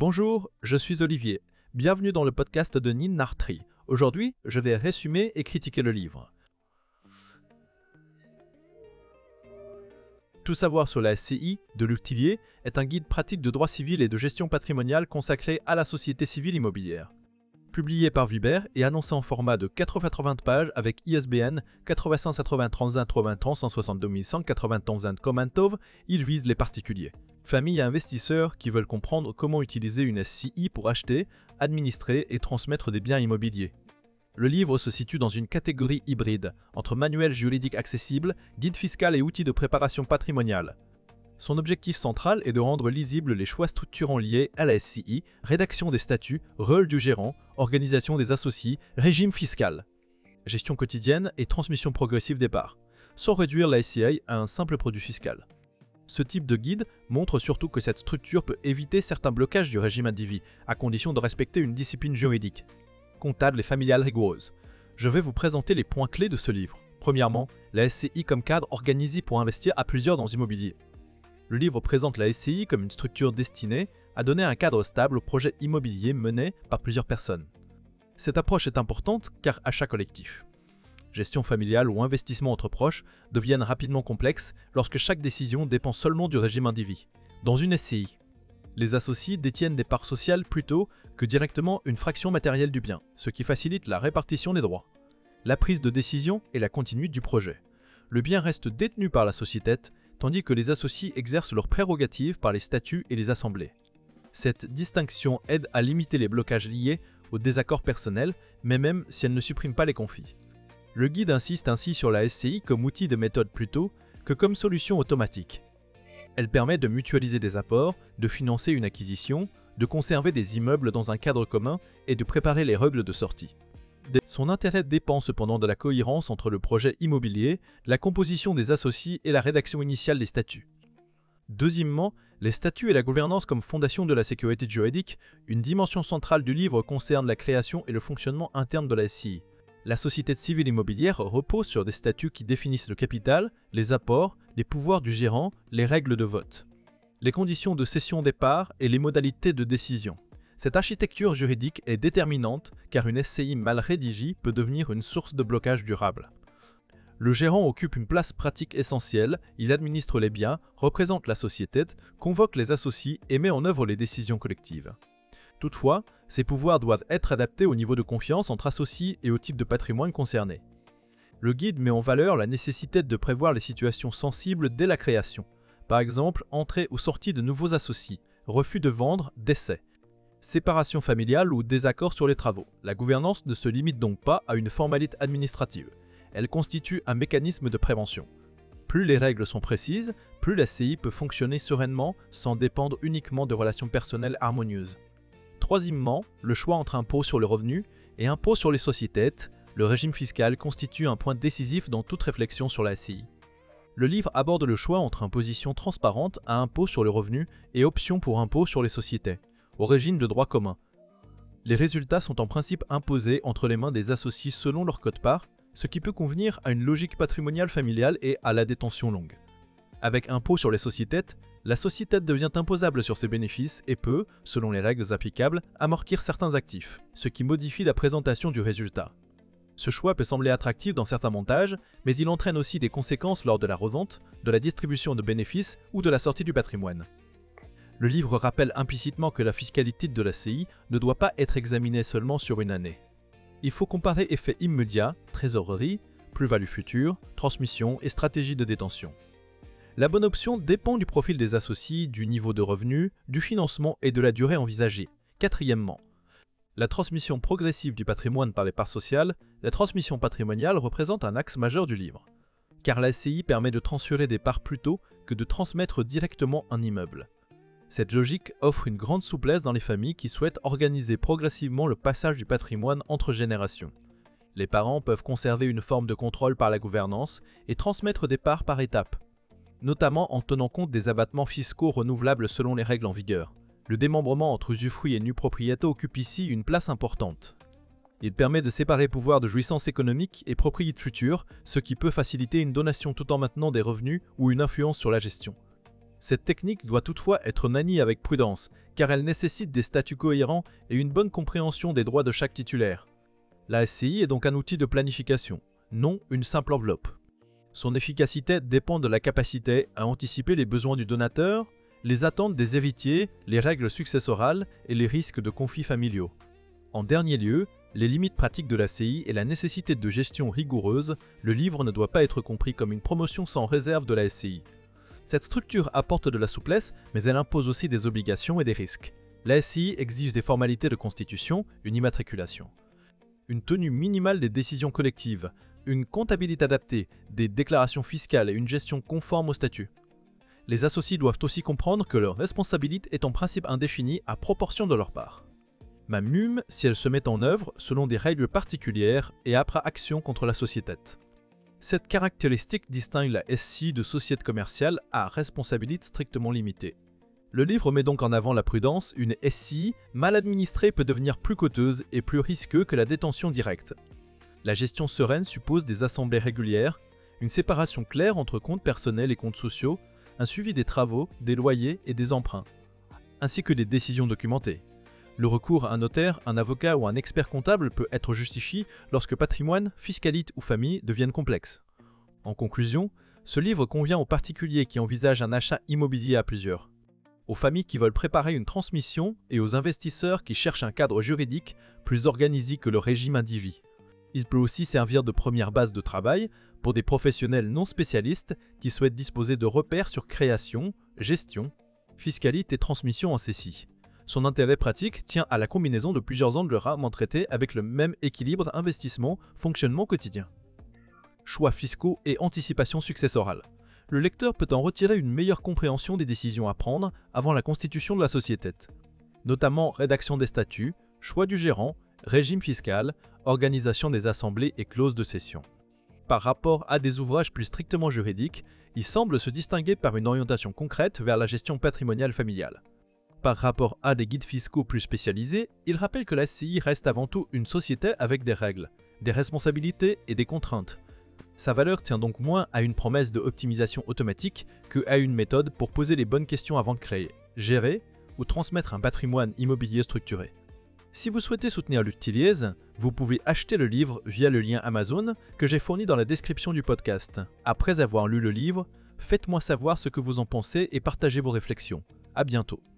Bonjour, je suis Olivier. Bienvenue dans le podcast de Nin Nartri. Aujourd'hui, je vais résumer et critiquer le livre. Tout savoir sur la SCI de Luc Tillier est un guide pratique de droit civil et de gestion patrimoniale consacré à la société civile immobilière. Publié par Viber et annoncé en format de 80 pages avec ISBN 893 Commentov, il vise les particuliers. Familles et investisseurs qui veulent comprendre comment utiliser une SCI pour acheter, administrer et transmettre des biens immobiliers. Le livre se situe dans une catégorie hybride, entre manuel juridique accessible, guide fiscal et outils de préparation patrimoniale. Son objectif central est de rendre lisibles les choix structurants liés à la SCI, rédaction des statuts, rôle du gérant, organisation des associés, régime fiscal, gestion quotidienne et transmission progressive des parts, sans réduire la SCI à un simple produit fiscal. Ce type de guide montre surtout que cette structure peut éviter certains blocages du régime indivis, à condition de respecter une discipline juridique, comptable et familiale rigoureuse. Je vais vous présenter les points clés de ce livre. Premièrement, la SCI comme cadre organisé pour investir à plusieurs dans l'immobilier. Le livre présente la SCI comme une structure destinée à donner un cadre stable aux projets immobiliers menés par plusieurs personnes. Cette approche est importante car achat collectif, gestion familiale ou investissement entre proches deviennent rapidement complexes lorsque chaque décision dépend seulement du régime indivis. Dans une SCI, les associés détiennent des parts sociales plutôt que directement une fraction matérielle du bien, ce qui facilite la répartition des droits, la prise de décision et la continuité du projet. Le bien reste détenu par la société, tandis que les associés exercent leurs prérogatives par les statuts et les assemblées. Cette distinction aide à limiter les blocages liés aux désaccords personnels, mais même si elle ne supprime pas les conflits. Le guide insiste ainsi sur la SCI comme outil de méthode plutôt que comme solution automatique. Elle permet de mutualiser des apports, de financer une acquisition, de conserver des immeubles dans un cadre commun et de préparer les règles de sortie. Son intérêt dépend cependant de la cohérence entre le projet immobilier, la composition des associés et la rédaction initiale des statuts. Deuxièmement, les statuts et la gouvernance comme fondation de la sécurité juridique, une dimension centrale du livre concerne la création et le fonctionnement interne de la SCI. La société civile immobilière repose sur des statuts qui définissent le capital, les apports, les pouvoirs du gérant, les règles de vote, les conditions de cession des parts et les modalités de décision. Cette architecture juridique est déterminante car une SCI mal rédigée peut devenir une source de blocage durable. Le gérant occupe une place pratique essentielle, il administre les biens, représente la société, convoque les associés et met en œuvre les décisions collectives. Toutefois, ces pouvoirs doivent être adaptés au niveau de confiance entre associés et au type de patrimoine concerné. Le guide met en valeur la nécessité de prévoir les situations sensibles dès la création, par exemple entrée ou sortie de nouveaux associés, refus de vendre, décès, séparation familiale ou désaccord sur les travaux. La gouvernance ne se limite donc pas à une formalité administrative, elle constitue un mécanisme de prévention. Plus les règles sont précises, plus la SCI peut fonctionner sereinement sans dépendre uniquement de relations personnelles harmonieuses. Troisièmement, le choix entre impôt sur le revenu et impôt sur les sociétés, le régime fiscal constitue un point décisif dans toute réflexion sur la SCI. Le livre aborde le choix entre imposition transparente à impôt sur le revenu et option pour impôt sur les sociétés, au régime de droit commun. Les résultats sont en principe imposés entre les mains des associés selon leur quote-part, ce qui peut convenir à une logique patrimoniale familiale et à la détention longue. Avec impôt sur les sociétés, la société devient imposable sur ses bénéfices et peut, selon les règles applicables, amortir certains actifs, ce qui modifie la présentation du résultat. Ce choix peut sembler attractif dans certains montages, mais il entraîne aussi des conséquences lors de la revente, de la distribution de bénéfices ou de la sortie du patrimoine. Le livre rappelle implicitement que la fiscalité de la SCI ne doit pas être examinée seulement sur une année. Il faut comparer effet immédiat, trésorerie, plus-value future, transmission et stratégie de détention. La bonne option dépend du profil des associés, du niveau de revenu, du financement et de la durée envisagée. Quatrièmement, la transmission progressive du patrimoine par les parts sociales, la transmission patrimoniale représente un axe majeur du livre, car la SCI permet de transférer des parts plus tôt que de transmettre directement un immeuble. Cette logique offre une grande souplesse dans les familles qui souhaitent organiser progressivement le passage du patrimoine entre générations. Les parents peuvent conserver une forme de contrôle par la gouvernance et transmettre des parts par étapes, notamment en tenant compte des abattements fiscaux renouvelables selon les règles en vigueur. Le démembrement entre usufruit et nue propriété occupe ici une place importante. Il permet de séparer pouvoir de jouissance économique et propriété future, ce qui peut faciliter une donation tout en maintenant des revenus ou une influence sur la gestion. Cette technique doit toutefois être maniée avec prudence, car elle nécessite des statuts cohérents et une bonne compréhension des droits de chaque titulaire. La SCI est donc un outil de planification, non une simple enveloppe. Son efficacité dépend de la capacité à anticiper les besoins du donateur, les attentes des héritiers, les règles successorales et les risques de conflits familiaux. En dernier lieu, les limites pratiques de la SCI et la nécessité de gestion rigoureuse, le livre ne doit pas être compris comme une promotion sans réserve de la SCI. Cette structure apporte de la souplesse, mais elle impose aussi des obligations et des risques. La SCI exige des formalités de constitution, une immatriculation, une tenue minimale des décisions collectives, une comptabilité adaptée, des déclarations fiscales et une gestion conforme au statut. Les associés doivent aussi comprendre que leur responsabilité est en principe indéfinie à proportion de leur part. Même si elle se met en œuvre selon des règles particulières et après action contre la société. Cette caractéristique distingue la SCI de société commerciale à responsabilité strictement limitée. Le livre met donc en avant la prudence, une SCI mal administrée peut devenir plus coûteuse et plus risqueuse que la détention directe. La gestion sereine suppose des assemblées régulières, une séparation claire entre comptes personnels et comptes sociaux, un suivi des travaux, des loyers et des emprunts, ainsi que des décisions documentées. Le recours à un notaire, un avocat ou un expert comptable peut être justifié lorsque patrimoine, fiscalité ou famille deviennent complexes. En conclusion, ce livre convient aux particuliers qui envisagent un achat immobilier à plusieurs, aux familles qui veulent préparer une transmission et aux investisseurs qui cherchent un cadre juridique plus organisé que le régime indivis. Il peut aussi servir de première base de travail pour des professionnels non spécialistes qui souhaitent disposer de repères sur création, gestion, fiscalité et transmission en CCI. Son intérêt pratique tient à la combinaison de plusieurs angles rarement traités avec le même équilibre investissement-fonctionnement quotidien. Choix fiscaux et anticipation successorale. Le lecteur peut en retirer une meilleure compréhension des décisions à prendre avant la constitution de la société, notamment rédaction des statuts, choix du gérant, régime fiscal, organisation des assemblées et clauses de cession. Par rapport à des ouvrages plus strictement juridiques, il semble se distinguer par une orientation concrète vers la gestion patrimoniale familiale. Par rapport à des guides fiscaux plus spécialisés, il rappelle que la SCI reste avant tout une société avec des règles, des responsabilités et des contraintes. Sa valeur tient donc moins à une promesse de optimisation automatique qu'à une méthode pour poser les bonnes questions avant de créer, gérer ou transmettre un patrimoine immobilier structuré. Si vous souhaitez soutenir Luctiliez, vous pouvez acheter le livre via le lien Amazon que j'ai fourni dans la description du podcast. Après avoir lu le livre, faites-moi savoir ce que vous en pensez et partagez vos réflexions. À bientôt.